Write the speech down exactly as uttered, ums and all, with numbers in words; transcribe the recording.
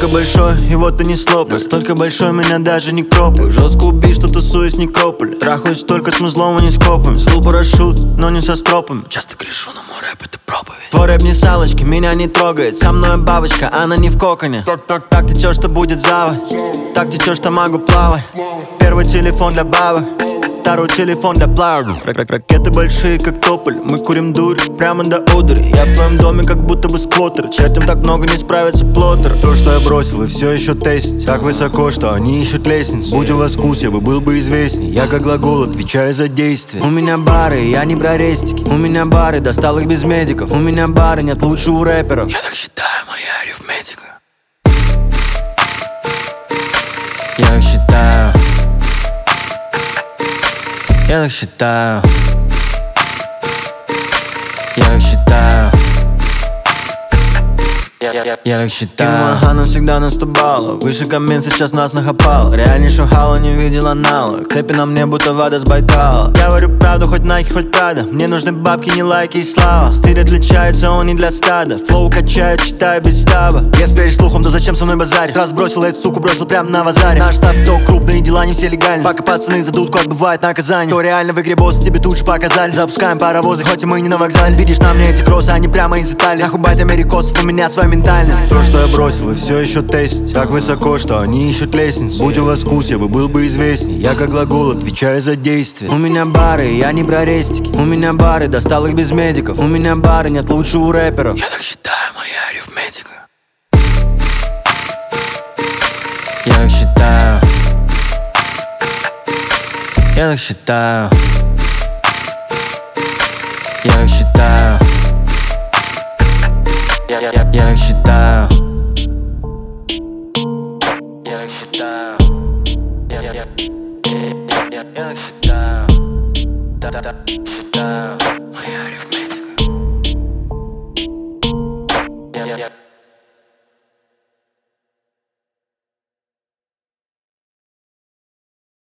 большой, и вот ты не слоп. Настолько большой, меня даже не кропают. Жестко убить, что тусуюсь, не крополь. Трахаюсь только с музлом, а не с копами. Слу парашют, но не со стропами. Часто грешу, но мой рэп это проповедь. Твой рэп не салочки, меня не трогает. Со мной бабочка, она не в коконе. Так, так, так течешь, что будет заводь. Так течешь, что могу плавать. Первый телефон для бабок, второй телефон для плавок. Ракеты большие, как тополь. Мы курим дурь, прямо до одури. Я в твоем доме, как будто бы сквотер. Чертям так много, не справится плоттер. То, что я бросил, и все еще тестить. Так высоко, что они ищут лестницу. Будь у вас вкус, я бы был бы известней. Я как глагол, отвечаю за действие. У меня бары, я не про рестики. У меня бары, достал их без медиков. У меня бары, нет лучше у рэперов. Я так считаю, моя арифметика. Я так считаю. Я так считаю. Я так считаю. Я так считаю. Ага, всегда на сто баллов. Выше камин сейчас нас нахапал. Реальнейшего хала не видел аналог. Цепи на мне будто вода с Байкала. Я говорю правду, хоть Nike, хоть Prada. Мне нужны бабки, не лайки и слава. Стиль отличается, он не для стада. Флоу качает, читаю без стаба. Если веришь слухам, то зачем со мной базарить? Раз бросил эту суку, бросил прям на базаре. Наш штаб то крупные дела, не все легальны. Пока пацаны задут, как бывает наказание. Кто реально в игре босс, тебе тут же показали. Запускаем паровозы, хоть и мы не на вокзале. Видишь на мне эти кроссы, они прямо из Италии. Нахуй бать америкосов, у меня своя ментальность. То, что я бросил, и все еще тестить. Так высоко, что они ищут лестницу. Будь у вас вкус, я бы был бы известней. Я как глагол, отвечаю за действие. У меня бары, я не про рестики. У меня бары, достал их без медиков. У меня бары, нет лучше у рэперов. Я так считаю, моя арифметика. Я так считаю. Я так считаю. Я так считаю. Я, я, я, я так считаю. Я так считаю. Я, я, я, я, я, я так считаю. Да, да, да, считаю.